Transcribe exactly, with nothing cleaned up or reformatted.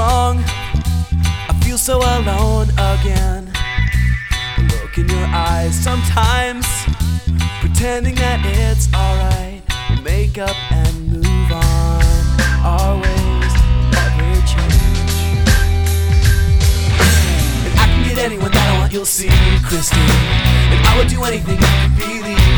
wrong. I feel so alone again. Look in your eyes sometimes, pretending that it's alright. We'll make up and move on. Our ways never change. And I can get anyone that I want, you'll see, Christine. And I would do anything to be